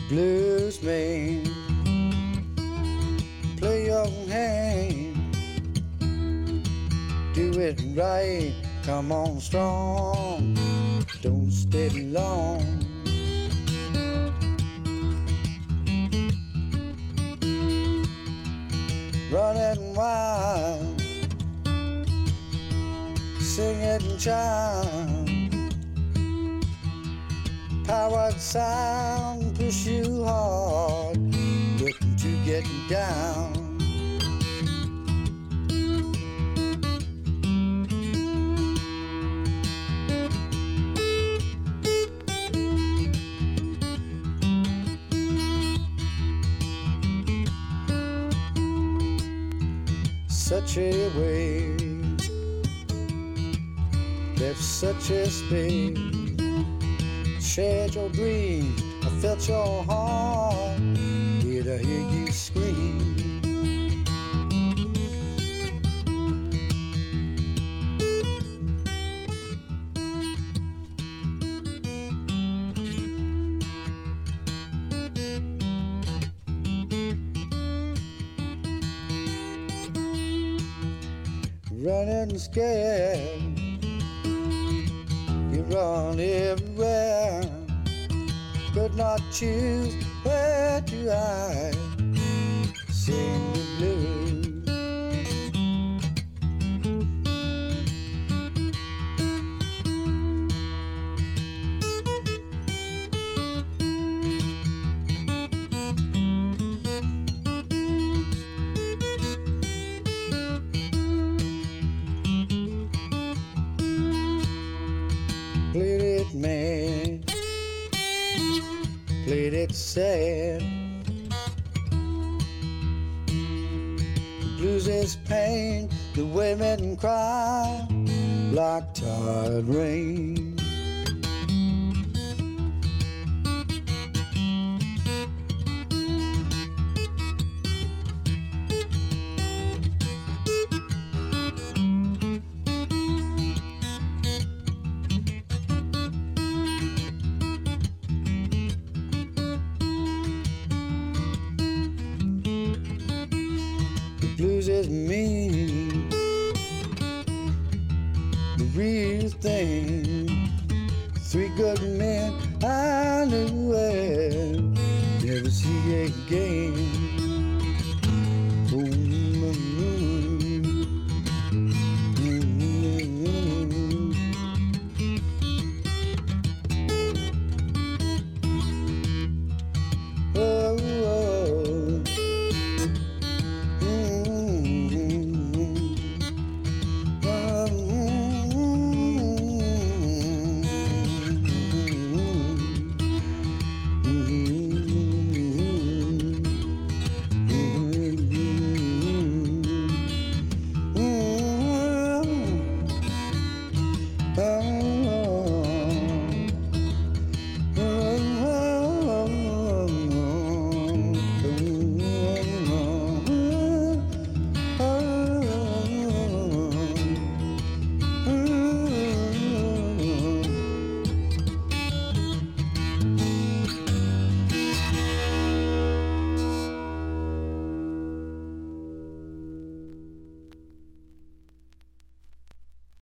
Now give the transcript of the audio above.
Blues man, play your hand, do it right, come on strong, don't stay long. Running wild, sing it and chime, powered sound, push you hard, looking to get down. Such a wave, left such a space, shared your dreams, I felt your heart, did I hear you scream? Running scared, you run everywhere, could not choose where to hide, sing the blues. Played it mad, played it sad. The blues is pain, the women cry like tired rain. Blues is mean, the real thing. Three good men I knew well, never see again.